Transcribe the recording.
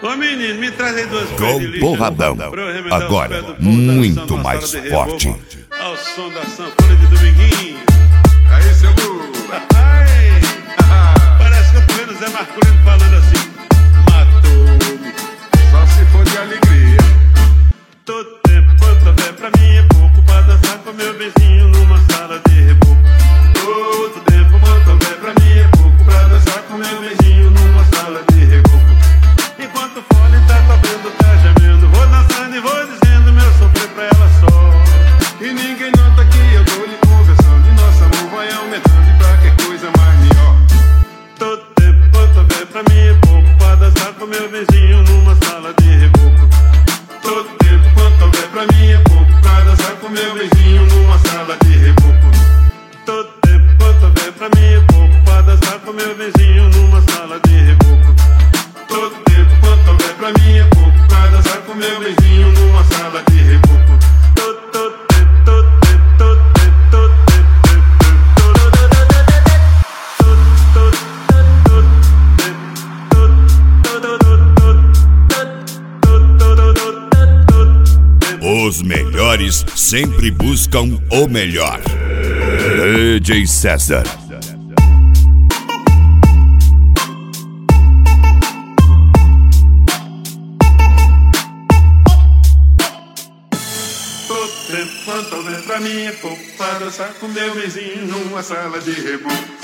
Ô menino, me traz aí duas Com Porradão, agora muito mais forte. Ao som da sanfona de Dominguinho. Aí, seu Lu. Parece que eu tô vendo o Zé Marculino falando assim: matou-me. Só se for de alegria. Todo tempo quanto houver pra mim é pouco pra dançar com meu vizinho numa sala de reboco. Todo tempo quanto houver pra mim é pouco pra dançar com meu vizinho numa sala de reboco. Enquanto o fole tá tocando, tá gemendo, vou dançando e vou dizendo meu sofrer pra ela só. E ninguém nota que eu tô lhe conversando. E nosso amor vai aumentando e pra que coisa mais melhor. Todo tempo quanto houver pra mim é pouco pra dançar com meu vizinho numa sala de reboco. Todo tempo quanto houver pra mim é pouco pra dançar com meu vizinho numa sala de reboco. Todo tempo quanto houver pra mim é pouco pra dançar com meu vizinho numa sala de reboco. Todo tempo quanto houver pra mim é pouco pra dançar com meu vizinho numa sala de reboco. Os melhores sempre buscam o melhor. DJ César. Todo tempo quanto houver pra mim é pouco pra dançar com meu vizinho numa sala de reboco.